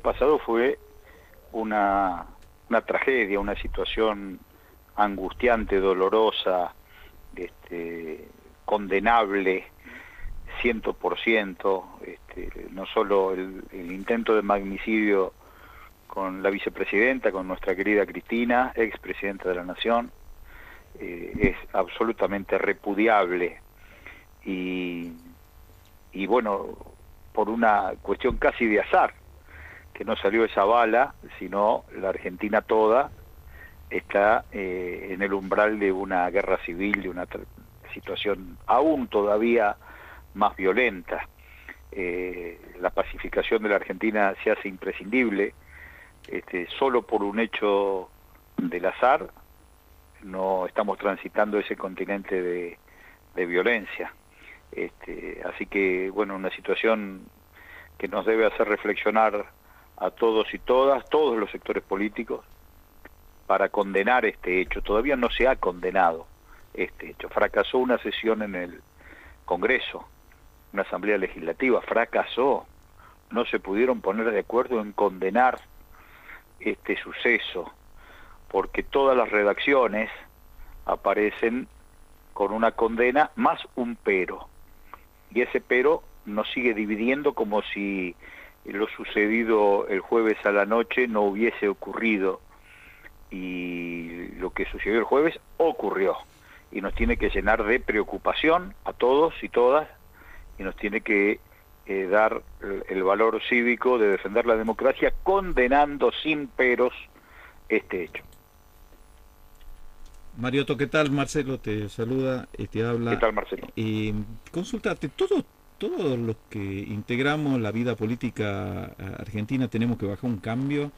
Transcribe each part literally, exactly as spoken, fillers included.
pasado fue una, una tragedia, una situación angustiante, dolorosa, este, condenable, ciento por ciento, este, no solo el, el intento de magnicidio con la vicepresidenta, con nuestra querida Cristina, expresidenta de la Nación, eh, es absolutamente repudiable y, y bueno, por una cuestión casi de azar, que no salió esa bala, sino la Argentina toda está eh, en el umbral de una guerra civil, de una situación aún todavía más violenta. Eh, la pacificación de la Argentina se hace imprescindible. Este, solo por un hecho del azar no estamos transitando ese continente de, de violencia. Este, así que, bueno, una situación que nos debe hacer reflexionar a todos y todas, todos los sectores políticos, para condenar este hecho. Todavía no se ha condenado este hecho. Fracasó una sesión en el Congreso, una asamblea legislativa, fracasó. No se pudieron poner de acuerdo en condenar este suceso, porque todas las redacciones aparecen con una condena más un pero, y ese pero nos sigue dividiendo como si lo sucedido el jueves a la noche no hubiese ocurrido, y lo que sucedió el jueves ocurrió, y nos tiene que llenar de preocupación a todos y todas, y nos tiene que eh, dar el, el valor cívico de defender la democracia, condenando sin peros este hecho. Marioto, ¿qué tal? Marcelo te saluda, eh, te habla. ¿Qué tal, Marcelo? Eh, consultarte, todos todos los que integramos la vida política argentina tenemos que bajar un cambio.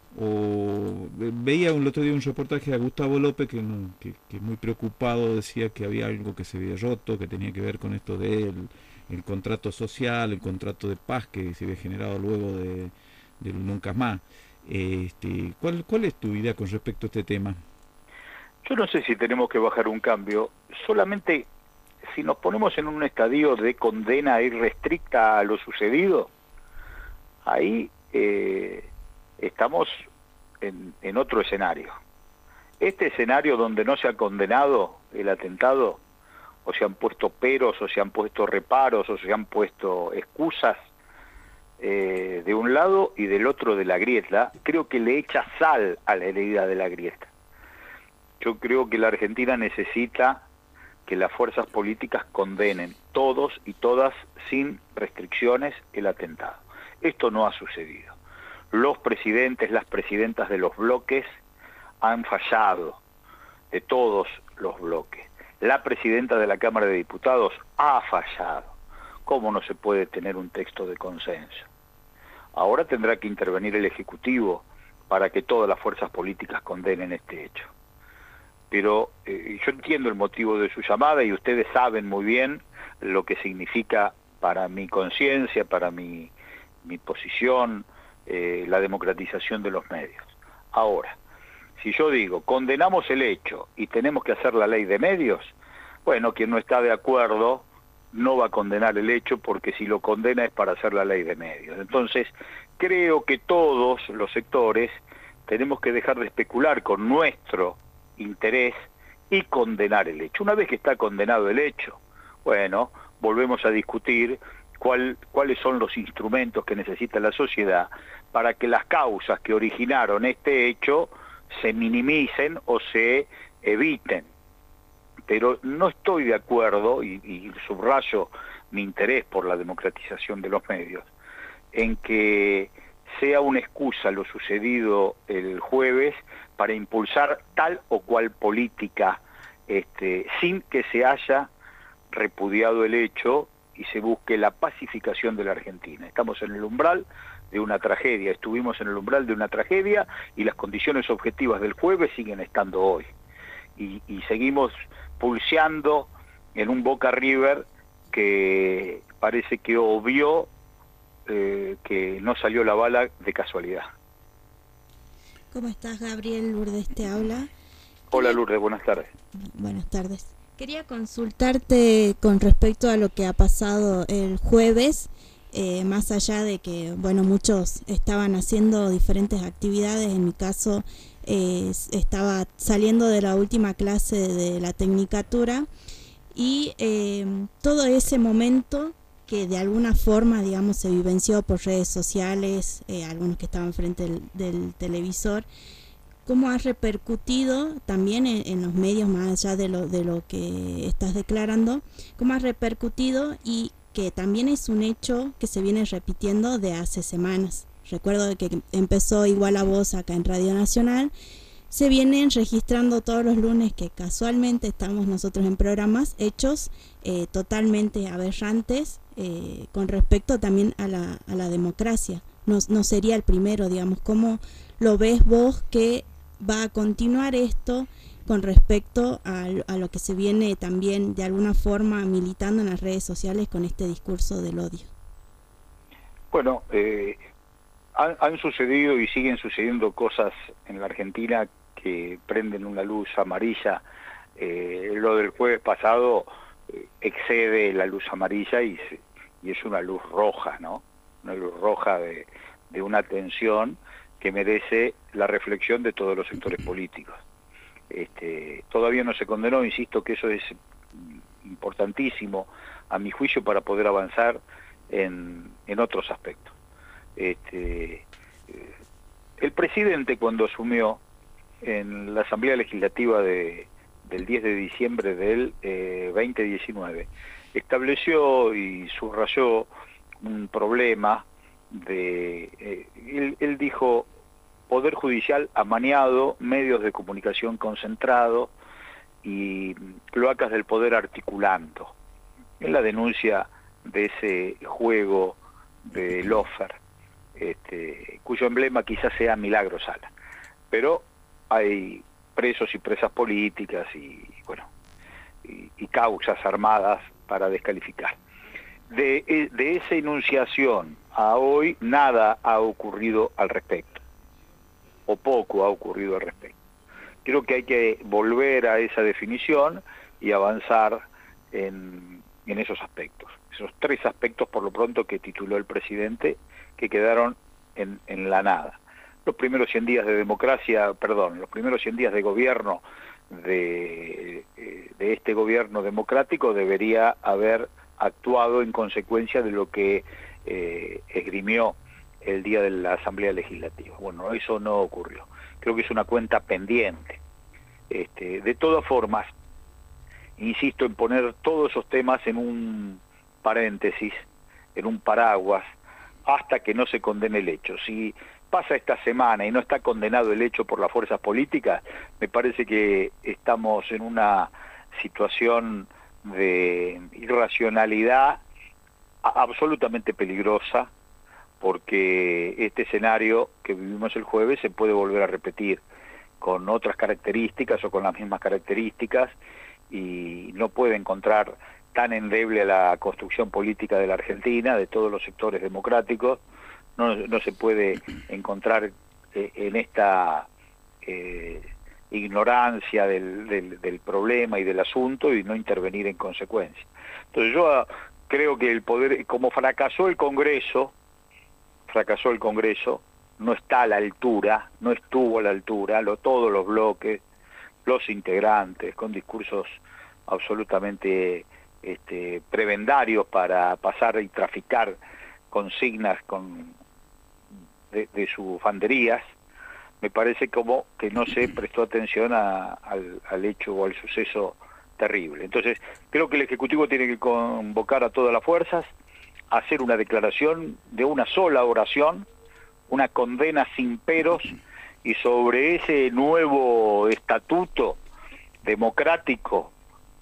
O veía el otro día un reportaje a Gustavo López que, que, que muy preocupado decía que había algo que se había roto, que tenía que ver con esto del el contrato social, el contrato de paz que se había generado luego de, del Nunca Más. Este, ¿cuál, ¿Cuál es tu idea con respecto a este tema? Yo no sé si tenemos que bajar un cambio, solamente si nos ponemos en un estadio de condena irrestricta a lo sucedido, ahí eh, estamos en, en otro escenario. Este escenario donde no se ha condenado el atentado, o se han puesto peros, o se han puesto reparos, o se han puesto excusas, eh, de un lado y del otro de la grieta, creo que le echa sal a la herida de la grieta. Yo creo que la Argentina necesita que las fuerzas políticas condenen todos y todas sin restricciones el atentado. Esto no ha sucedido. Los presidentes, las presidentas de los bloques han fallado, de todos los bloques. La presidenta de la Cámara de Diputados ha fallado. ¿Cómo no se puede tener un texto de consenso? Ahora tendrá que intervenir el Ejecutivo para que todas las fuerzas políticas condenen este hecho. Pero eh, yo entiendo el motivo de su llamada y ustedes saben muy bien lo que significa para mi conciencia, para mi, mi posición, eh, la democratización de los medios. Ahora, si yo digo, condenamos el hecho y tenemos que hacer la ley de medios, bueno, quien no está de acuerdo no va a condenar el hecho, porque si lo condena es para hacer la ley de medios. Entonces, creo que todos los sectores tenemos que dejar de especular con nuestro interés y condenar el hecho. Una vez que está condenado el hecho, bueno, volvemos a discutir cuál, cuáles son los instrumentos que necesita la sociedad para que las causas que originaron este hecho se minimicen o se eviten. Pero no estoy de acuerdo, y, y subrayo mi interés por la democratización de los medios, en que sea una excusa lo sucedido el jueves para impulsar tal o cual política, este, sin que se haya repudiado el hecho y se busque la pacificación de la Argentina. Estamos en el umbral de una tragedia, estuvimos en el umbral de una tragedia y las condiciones objetivas del jueves siguen estando hoy. Y, y seguimos pulseando en un Boca River que parece que obvió eh, que no salió la bala de casualidad. ¿Cómo estás, Gabriel? Lourdes te habla. Hola, Lourdes, buenas tardes. Buenas tardes. Quería consultarte con respecto a lo que ha pasado el jueves eh, más allá de que, bueno, muchos estaban haciendo diferentes actividades, en mi caso eh, estaba saliendo de la última clase de la tecnicatura y eh, todo ese momento que de alguna forma, digamos, se vivenció por redes sociales, eh, algunos que estaban frente del, del televisor, cómo ha repercutido también en, en los medios, más allá de lo, de lo que estás declarando, cómo ha repercutido y que también es un hecho que se viene repitiendo de hace semanas. Recuerdo que empezó Igual a Vos acá en Radio Nacional, se vienen registrando todos los lunes que casualmente estamos nosotros en programas hechos eh, totalmente aberrantes eh, con respecto también a la, a la democracia. No, no sería el primero, digamos. ¿Cómo lo ves vos que va a continuar esto con respecto a, a lo que se viene también de alguna forma militando en las redes sociales con este discurso del odio? Bueno, eh, han, han sucedido y siguen sucediendo cosas en la Argentina que prenden una luz amarilla. Eh, lo del jueves pasado eh, excede la luz amarilla y, se, y es una luz roja, ¿no? Una luz roja de, de una tensión que merece la reflexión de todos los sectores políticos. Este, todavía no se condenó, insisto que eso es importantísimo a mi juicio para poder avanzar en, en otros aspectos. Este, el presidente, cuando asumió en la Asamblea Legislativa de, del diez de diciembre del eh, veinte diecinueve, estableció y subrayó un problema de, eh, él, él dijo, poder judicial amañado, medios de comunicación concentrados y cloacas del poder articulando. Es la denuncia de ese juego de Lofer, este, cuyo emblema quizás sea Milagro Sala, pero hay presos y presas políticas y bueno y, y causas armadas para descalificar. De, de esa enunciación a hoy nada ha ocurrido al respecto, o poco ha ocurrido al respecto. Creo que hay que volver a esa definición y avanzar en, en esos aspectos, esos tres aspectos por lo pronto que tituló el presidente, que quedaron en, en la nada. Los primeros cien días de democracia, perdón, los primeros cien días de gobierno de, de este gobierno democrático debería haber actuado en consecuencia de lo que eh, esgrimió el día de la Asamblea Legislativa. Bueno, eso no ocurrió. Creo que es una cuenta pendiente. Este, de todas formas, insisto en poner todos esos temas en un paréntesis, en un paraguas, hasta que no se condene el hecho. Si pasa esta semana y no está condenado el hecho por las fuerzas políticas, me parece que estamos en una situación de irracionalidad absolutamente peligrosa, porque este escenario que vivimos el jueves se puede volver a repetir con otras características o con las mismas características, y no puede encontrar tan endeble a la construcción política de la Argentina, de todos los sectores democráticos, no, no se puede encontrar eh, en esta eh, ignorancia del, del, del problema y del asunto y no intervenir en consecuencia. Entonces yo creo que el poder, como fracasó el Congreso, fracasó el Congreso, no está a la altura, no estuvo a la altura, lo, todos los bloques, los integrantes, con discursos absolutamente este, prebendarios para pasar y traficar consignas con, de, de sus banderías, me parece como que no se prestó atención a, al, al hecho o al suceso terrible. Entonces, creo que el Ejecutivo tiene que convocar a todas las fuerzas, hacer una declaración de una sola oración, una condena sin peros, y sobre ese nuevo estatuto democrático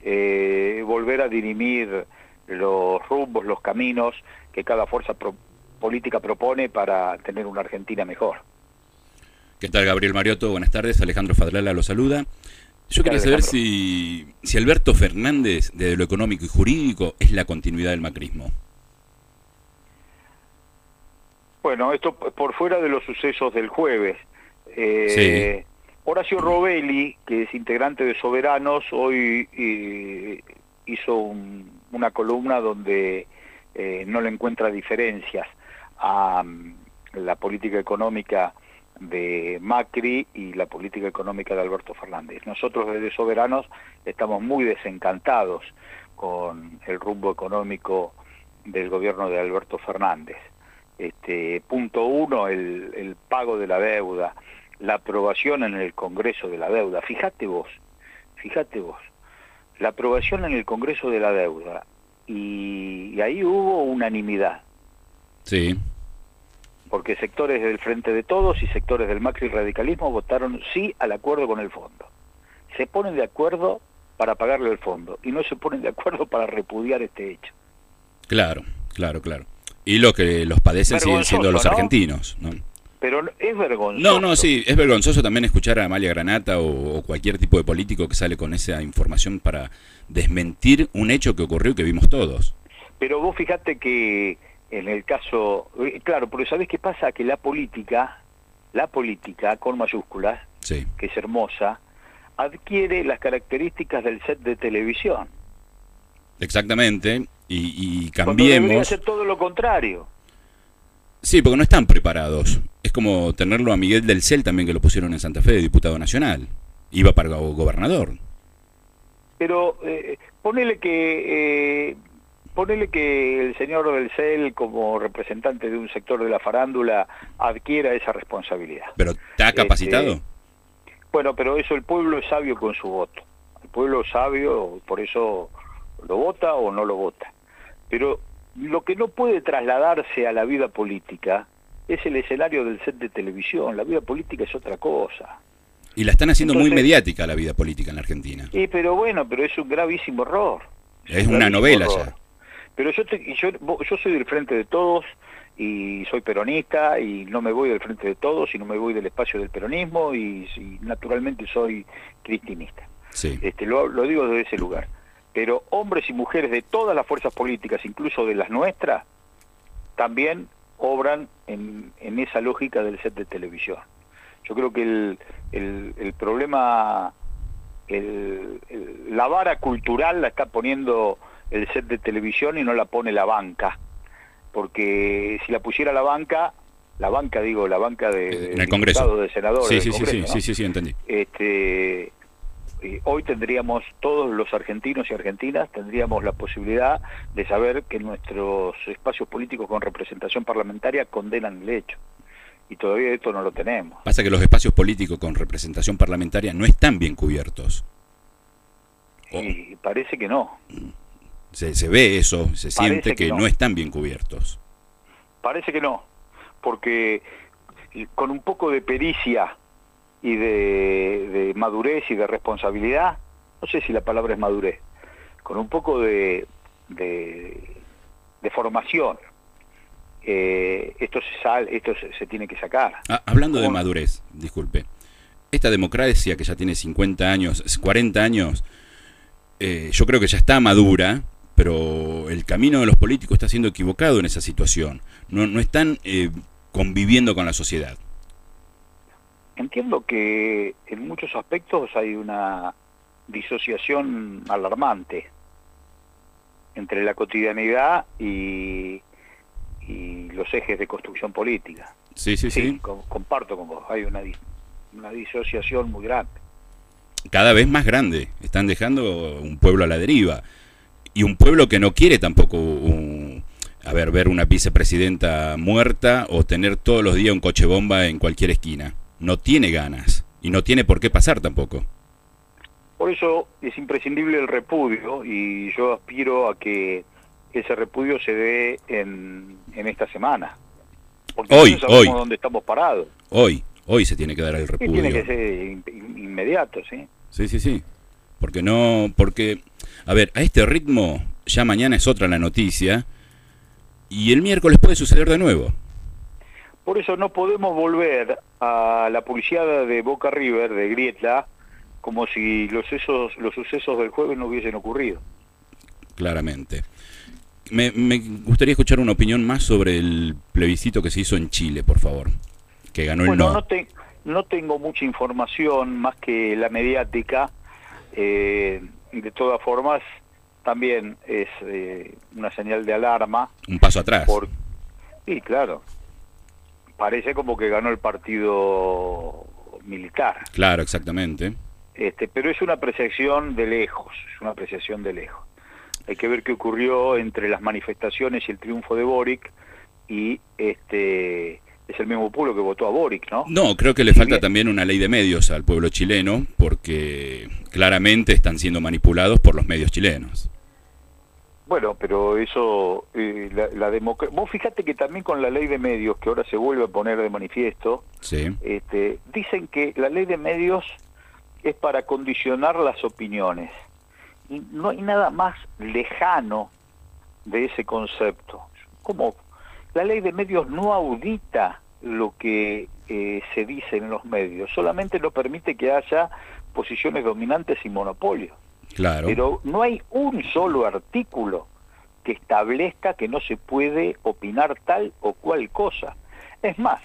eh, volver a dirimir los rumbos, los caminos que cada fuerza pro política propone para tener una Argentina mejor. ¿Qué tal, Gabriel Mariotto? Buenas tardes, Alejandro Fadlala lo saluda. Yo quería saber si, si Alberto Fernández, desde lo económico y jurídico, es la continuidad del macrismo. Bueno, esto por fuera de los sucesos del jueves. Eh, sí. Horacio Robelli, que es integrante de Soberanos, hoy eh, hizo un, una columna donde eh, no le encuentra diferencias a um, la política económica de Macri y la política económica de Alberto Fernández. Nosotros desde Soberanos estamos muy desencantados con el rumbo económico del gobierno de Alberto Fernández. Este, punto uno, el, el pago de la deuda, la aprobación en el Congreso de la deuda. Fíjate vos, fíjate vos, la aprobación en el Congreso de la deuda, y, y ahí hubo unanimidad. Sí. Porque sectores del Frente de Todos y sectores del Macri radicalismo votaron sí al acuerdo con el fondo. Se ponen de acuerdo para pagarle el fondo y no se ponen de acuerdo para repudiar este hecho. Claro, claro, claro. Y lo que los padecen siguen siendo los ¿no? argentinos, ¿no? Pero es vergonzoso. No, no, sí, es vergonzoso también escuchar a Amalia Granata o, o cualquier tipo de político que sale con esa información para desmentir un hecho que ocurrió y que vimos todos. Pero vos fíjate que en el caso, claro, pero ¿sabés qué pasa? Que la política, la política con mayúsculas, sí, que es hermosa, adquiere las características del set de televisión. Exactamente, y, y Cuando debería cambiemos... ser todo lo contrario. Sí, porque no están preparados. Es como tenerlo a Miguel del Cel también, que lo pusieron en Santa Fe de diputado nacional. Iba para gobernador. Pero eh, ponele que... Eh, Ponele que el señor del Cel, como representante de un sector de la farándula, adquiera esa responsabilidad. ¿Pero está capacitado? Este, bueno, pero eso, el pueblo es sabio con su voto. El pueblo es sabio, por eso lo vota o no lo vota. Pero lo que no puede trasladarse a la vida política es el escenario del set de televisión. La vida política es otra cosa. Y la están haciendo Entonces, muy mediática la vida política en la Argentina. Sí, pero bueno, pero es un gravísimo error. Es, es un una novela error. ya. Pero yo, te, yo yo soy del Frente de Todos y soy peronista y no me voy del Frente de Todos y no me voy del espacio del peronismo y, y naturalmente soy cristinista. Sí. Este, lo, lo digo desde ese lugar. Pero hombres y mujeres de todas las fuerzas políticas, incluso de las nuestras, también obran en, en esa lógica del set de televisión. Yo creo que el, el, el problema, el, el, la vara cultural la está poniendo el set de televisión y no la pone la banca, porque si la pusiera la banca, la banca digo, la banca de, en el Congreso, de senadores, sí, sí, Congreso, sí, ¿no? sí, sí, sí, entendí. Este, hoy tendríamos, todos los argentinos y argentinas, tendríamos la posibilidad de saber que nuestros espacios políticos con representación parlamentaria condenan el hecho, y todavía esto no lo tenemos. Pasa que los espacios políticos con representación parlamentaria no están bien cubiertos. Y oh. parece que no. Se, se ve eso, se Parece siente que, que no. no están bien cubiertos. Parece que no, porque con un poco de pericia y de, de madurez y de responsabilidad, no sé si la palabra es madurez, con un poco de, de, de formación, eh, esto se sale, esto se, se tiene que sacar. Ah, hablando ¿Cómo? de madurez, disculpe, esta democracia que ya tiene cincuenta años, cuarenta años, eh, yo creo que ya está madura, pero el camino de los políticos está siendo equivocado en esa situación. No, no están eh, conviviendo con la sociedad. Entiendo que en muchos aspectos hay una disociación alarmante entre la cotidianidad y, y los ejes de construcción política. Sí, sí, sí. Sí, com- comparto con vos, hay una, dis- una disociación muy grande. Cada vez más grande. Están dejando un pueblo a la deriva. Y un pueblo que no quiere tampoco un, a ver, ver una vicepresidenta muerta o tener todos los días un coche bomba en cualquier esquina. No tiene ganas. Y no tiene por qué pasar tampoco. Por eso es imprescindible el repudio y yo aspiro a que ese repudio se dé en, en esta semana. Porque Hoy, no sabemos hoy. dónde estamos parados. Hoy, hoy se tiene que dar el Y repudio. tiene que ser in- in- inmediato, ¿sí? Sí, sí, sí. Porque no, porque, a ver, a este ritmo ya mañana es otra la noticia y el miércoles puede suceder de nuevo. Por eso no podemos volver a la publicidad de Boca River, de Grieta, como si los, esos, los sucesos del jueves no hubiesen ocurrido. Claramente. Me, me gustaría escuchar una opinión más sobre el plebiscito que se hizo en Chile, por favor. Que ganó el Bueno, no. no, te, no tengo mucha información más que la mediática. Eh, de todas formas, también es eh, una señal de alarma. Un paso atrás. Por, sí, claro. Parece como que ganó el partido militar. Claro, exactamente. Este, pero es una apreciación de lejos, es una apreciación de lejos. Hay que ver qué ocurrió entre las manifestaciones y el triunfo de Boric, y este es el mismo pueblo que votó a Boric, ¿no? No, creo que le Y falta bien. también una ley de medios al pueblo chileno, porque claramente están siendo manipulados por los medios chilenos. Bueno, pero eso, eh, la, la democracia... Vos fíjate que también con la ley de medios, que ahora se vuelve a poner de manifiesto, Sí. este, dicen que la ley de medios es para condicionar las opiniones. Y no hay nada más lejano de ese concepto. Como la ley de medios no audita lo que eh, se dice en los medios, solamente no permite que haya posiciones dominantes y monopolios. Claro. Pero no hay un solo artículo que establezca que no se puede opinar tal o cual cosa. Es más,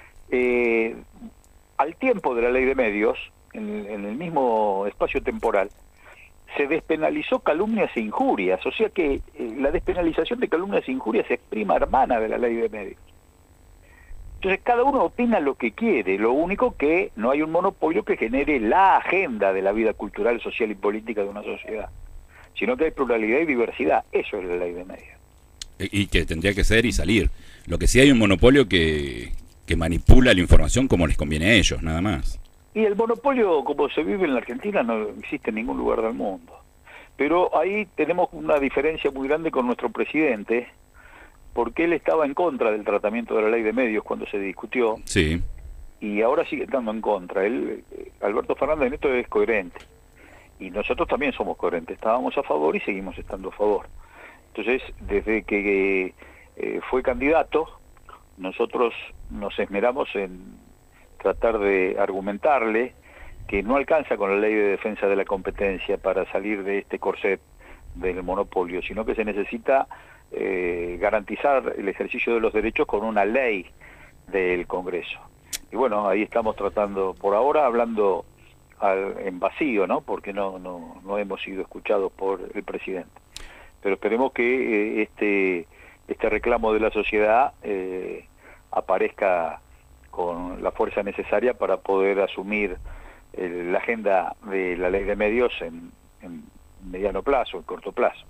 eh, al tiempo de la ley de medios, en, en el mismo espacio temporal, se despenalizó calumnias e injurias, o sea que eh, la despenalización de calumnias e injurias es prima hermana de la ley de medios. Entonces cada uno opina lo que quiere, lo único que no hay un monopolio que genere la agenda de la vida cultural, social y política de una sociedad, sino que hay pluralidad y diversidad. Eso es la ley de medios. Y que tendría que ser y salir. Lo que sí hay un monopolio que, que manipula la información como les conviene a ellos, nada más. Y el monopolio, como se vive en la Argentina, no existe en ningún lugar del mundo. Pero ahí tenemos una diferencia muy grande con nuestro presidente, porque él estaba en contra del tratamiento de la ley de medios cuando se discutió, Sí. y ahora sigue estando en contra. Él, eh, Alberto Fernández en esto es coherente, y nosotros también somos coherentes. Estábamos a favor y seguimos estando a favor. Entonces, desde que eh, fue candidato, nosotros nos esmeramos en tratar de argumentarle que no alcanza con la ley de defensa de la competencia para salir de este corset del monopolio, sino que se necesita eh, garantizar el ejercicio de los derechos con una ley del Congreso. Y bueno, ahí estamos tratando, por ahora hablando al, en vacío, ¿no? Porque no, no, no hemos sido escuchados por el presidente. Pero esperemos que eh, este, este reclamo de la sociedad eh, aparezca con la fuerza necesaria para poder asumir eh, la agenda de la ley de medios en, en mediano plazo, en corto plazo.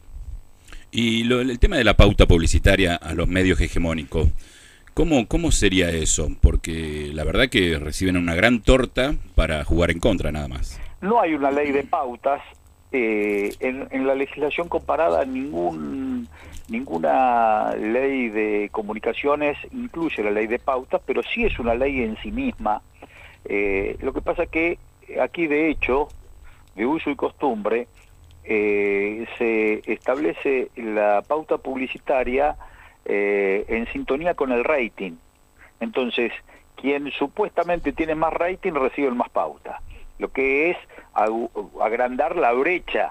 Y lo, el tema de la pauta publicitaria a los medios hegemónicos, ¿cómo, ¿cómo sería eso? Porque la verdad que reciben una gran torta para jugar en contra, nada más. No hay una ley de pautas. Eh, en, en la legislación comparada ningún ninguna ley de comunicaciones incluye la ley de pautas, pero sí es una ley en sí misma. Eh, lo que pasa que aquí, de hecho, de uso y costumbre, eh, se establece la pauta publicitaria eh, en sintonía con el rating. Entonces, quien supuestamente tiene más rating recibe más pauta, lo que es agrandar la brecha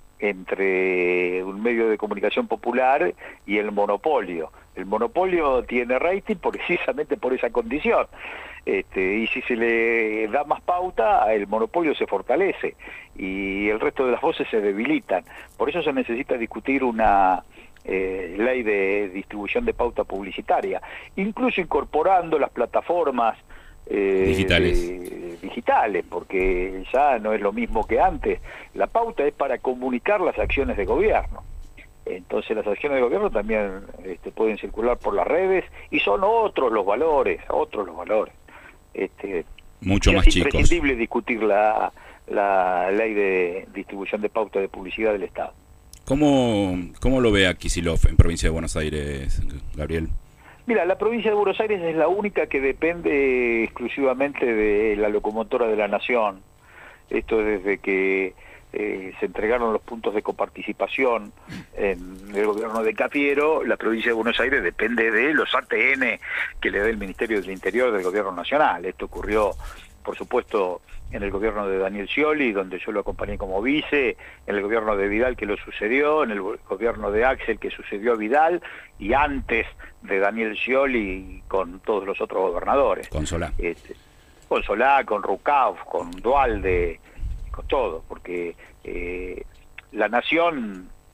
entre un medio de comunicación popular y el monopolio. El monopolio tiene rating precisamente por esa condición. Este, y si se le da más pauta, el monopolio se fortalece y el resto de las voces se debilitan. Por eso se necesita discutir una eh, ley de distribución de pauta publicitaria, incluso incorporando las plataformas Eh, digitales. De, digitales, porque ya no es lo mismo que antes. La pauta es para comunicar las acciones de gobierno. Entonces las acciones de gobierno también este, pueden circular por las redes y son otros los valores, otros los valores. Este, Mucho más es chicos. Es imprescindible discutir la, la ley de distribución de pauta de publicidad del Estado. ¿Cómo, cómo lo ve a Kicillof en provincia de Buenos Aires, Gabriel? Mira, la provincia de Buenos Aires es la única que depende exclusivamente de la locomotora de la Nación. Esto es desde que eh, se entregaron los puntos de coparticipación en el gobierno de Cafiero. La provincia de Buenos Aires depende de los A T N que le da el Ministerio del Interior del Gobierno Nacional. Esto ocurrió, por supuesto, en el gobierno de Daniel Scioli, donde yo lo acompañé como vice, en el gobierno de Vidal, que lo sucedió, en el gobierno de Axel, que sucedió a Vidal, y antes de Daniel Scioli con todos los otros gobernadores. Con Solá. Este, con Solá, con Rucauf, con Dualde, con todo, porque eh, la Nación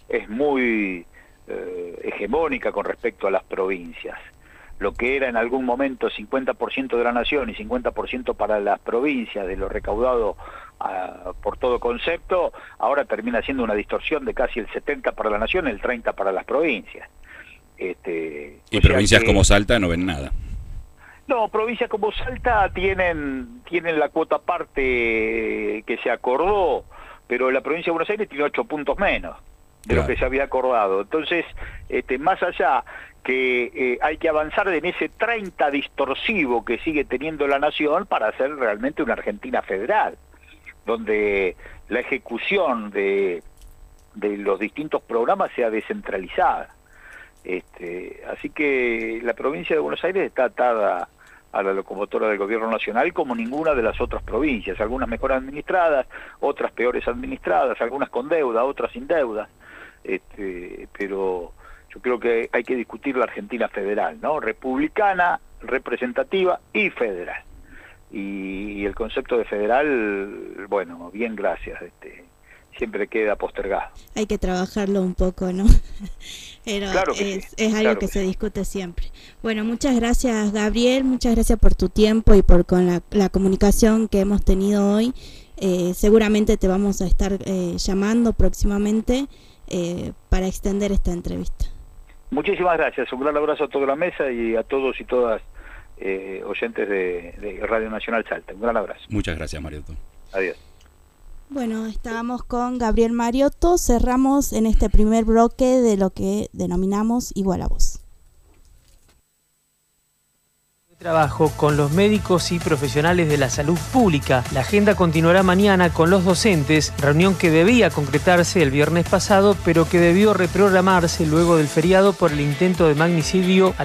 es muy eh, hegemónica con respecto a las provincias. Lo que era en algún momento cincuenta por ciento de la nación y cincuenta por ciento para las provincias de lo recaudado uh, por todo concepto, ahora termina siendo una distorsión de casi el setenta para la nación y el treinta para las provincias. Este, y provincias que, como Salta no ven nada. No, provincias como Salta tienen, tienen la cuota parte que se acordó, pero la provincia de Buenos Aires tiene ocho puntos menos de claro. lo que se había acordado. Entonces, este, más allá que eh, hay que avanzar en ese treinta distorsivo que sigue teniendo la nación para hacer realmente una Argentina federal, donde la ejecución de, de los distintos programas sea descentralizada. Este, así que la provincia de Buenos Aires está atada a la locomotora del gobierno nacional como ninguna de las otras provincias, algunas mejor administradas, otras peores administradas, algunas con deuda, otras sin deuda, este, pero yo creo que hay que discutir la Argentina federal, ¿no? Republicana, representativa y federal. Y, y el concepto de federal, bueno, bien, gracias, este, siempre queda postergado. Hay que trabajarlo un poco, ¿no? Pero claro que es, sí, es algo claro que, que se sí. discute siempre. Bueno, muchas gracias, Gabriel, muchas gracias por tu tiempo y por con la, la comunicación que hemos tenido hoy. Eh, seguramente te vamos a estar eh, llamando próximamente eh, para extender esta entrevista. Muchísimas gracias, un gran abrazo a toda la mesa y a todos y todas eh, oyentes de, de Radio Nacional Salta. Un gran abrazo. Muchas gracias, Mariotto. Adiós. Bueno, estábamos con Gabriel Mariotto, cerramos en este primer bloque de lo que denominamos Igual a Vos. Trabajo con los médicos y profesionales de la salud pública. La agenda continuará mañana con los docentes, reunión que debía concretarse el viernes pasado, pero que debió reprogramarse luego del feriado por el intento de magnicidio